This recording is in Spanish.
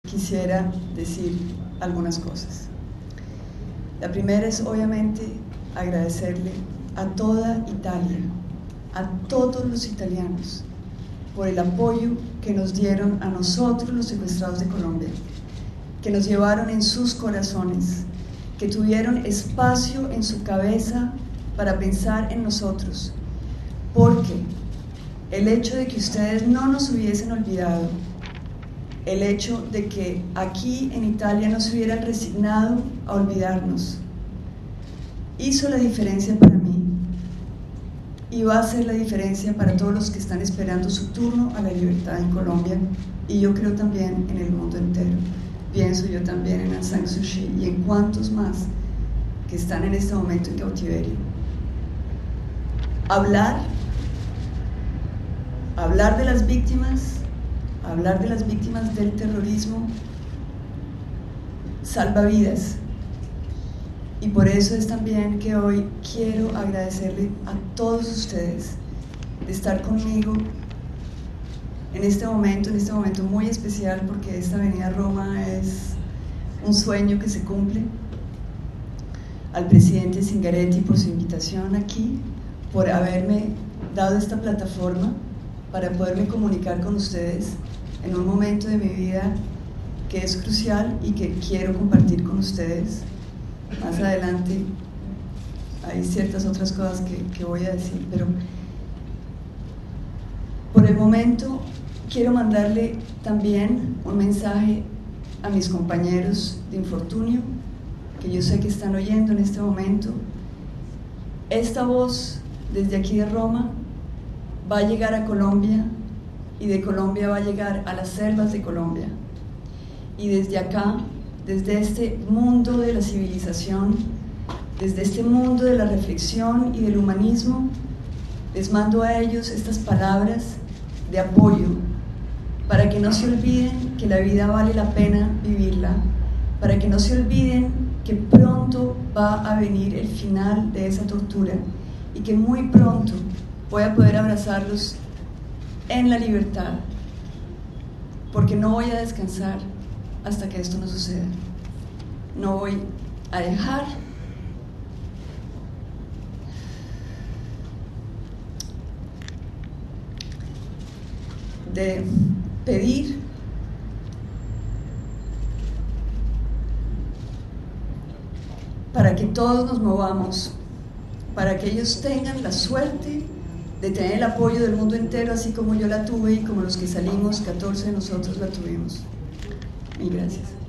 quisiera decir algunas cosas. La primera es obviamente agradecerle a toda Italia, a todos los italianos, por el apoyo que nos dieron a nosotros los secuestrados de Colombia, que nos llevaron en sus corazones, que tuvieron espacio en su cabeza para pensar en nosotros, porque el hecho de que ustedes no nos hubiesen olvidado, el hecho de que aquí en Italia no se hubieran resignado a olvidarnos, hizo la diferencia para mí y va a hacer la diferencia para todos los que están esperando su turno a la libertad en Colombia, y yo creo también en el mundo entero. Pienso yo también en Aung San Suu Kyi y en cuantos más que están en este momento en cautiverio. Hablar de las víctimas, hablar de las víctimas del terrorismo salva vidas, y por eso es también que hoy quiero agradecerle a todos ustedes de estar conmigo en este momento muy especial, porque esta Avenida a Roma es un sueño que se cumple. Al presidente Zingaretti por su invitación aquí, por haberme dado esta plataforma para poderme comunicar con ustedes en un momento de mi vida que es crucial y que quiero compartir con ustedes. Más adelante hay ciertas otras cosas que voy a decir, pero por el momento quiero mandarle también un mensaje a mis compañeros de infortunio, que yo sé que están oyendo en este momento. Esta voz desde aquí de Roma va a llegar a Colombia, y de Colombia va a llegar a las selvas de Colombia, y desde acá, desde este mundo de la civilización, desde este mundo de la reflexión y del humanismo, les mando a ellos estas palabras de apoyo, para que no se olviden que la vida vale la pena vivirla, para que no se olviden que pronto va a venir el final de esa tortura, y que muy pronto voy a poder abrazarlos en la libertad, porque no voy a descansar hasta que esto no suceda. No voy a dejar de pedir para que todos nos movamos, para que ellos tengan la suerte de tener el apoyo del mundo entero, así como yo la tuve y como los que salimos, 14 de nosotros la tuvimos. Mil gracias.